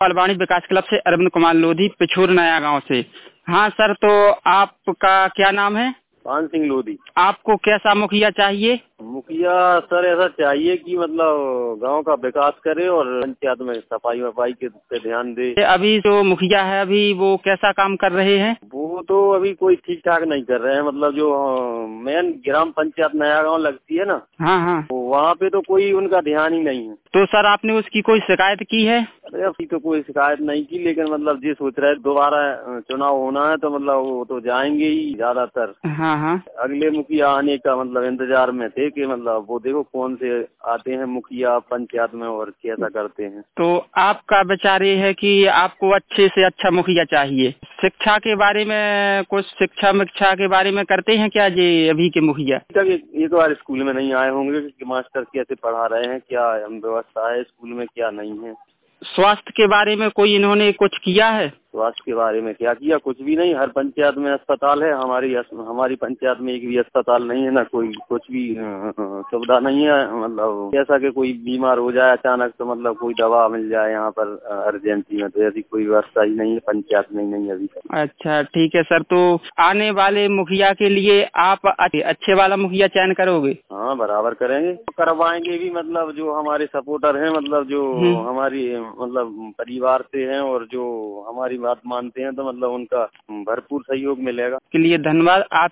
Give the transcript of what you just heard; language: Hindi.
फलवाणी विकास क्लब से अरविंद कुमार लोधी, पिछोर नया गांव से। हाँ सर, तो आपका क्या नाम है? पान सिंह लोधी। आपको कैसा मुखिया चाहिए? मुखिया सर ऐसा चाहिए कि मतलब गांव का विकास करे और पंचायत में सफाई वफाई के पे ध्यान दे। अभी जो मुखिया है अभी वो कैसा काम कर रहे हैं? वो तो अभी कोई ठीक ठाक नहीं कर रहे हैं। मतलब जो मेन ग्राम पंचायत नया गांव लगती है ना, हाँ हाँ, तो वहाँ पे तो कोई उनका ध्यान ही नहीं है। तो सर आपने उसकी कोई शिकायत की है? अरे अभी तो कोई शिकायत नहीं की, लेकिन मतलब जी सोच रहे दोबारा चुनाव होना है तो मतलब वो तो जाएंगे ही ज्यादातर। हाँ हाँ, अगले मुखिया आने का मतलब इंतजार में थे कि मतलब वो देखो कौन से आते हैं मुखिया पंचायत में और कैसा करते हैं। तो आपका विचार ये है कि आपको अच्छे से अच्छा मुखिया चाहिए। शिक्षा के बारे में कुछ शिक्षा के बारे में करते हैं क्या जी अभी के मुखिया? एक बार स्कूल में नहीं आए होंगे कि मास्टर कैसे पढ़ा रहे हैं, क्या व्यवस्था है स्कूल में क्या नहीं है। स्वास्थ्य के बारे में कोई इन्होंने कुछ किया है? स्वास्थ्य के बारे में क्या किया, कुछ भी नहीं। हर पंचायत में अस्पताल है, हमारी पंचायत में एक भी अस्पताल नहीं है, ना कोई कुछ भी सुविधा नहीं है। मतलब ऐसा कि कोई बीमार हो जाए अचानक तो मतलब कोई दवा मिल जाए यहाँ पर अर्जेंसी में, तो ऐसी कोई व्यवस्था ही नहीं है पंचायत में, नहीं अभी तक। अच्छा ठीक है सर, तो आने वाले मुखिया के लिए आप अच्छे वाला मुखिया चयन करोगे? हाँ बराबर करेंगे, करवाएंगे भी। मतलब जो हमारे सपोर्टर हैं, मतलब जो हमारी मतलब परिवार से हैं और जो हमारी बात मानते हैं, तो मतलब उनका भरपूर सहयोग मिलेगा। के लिए धन्यवाद। आप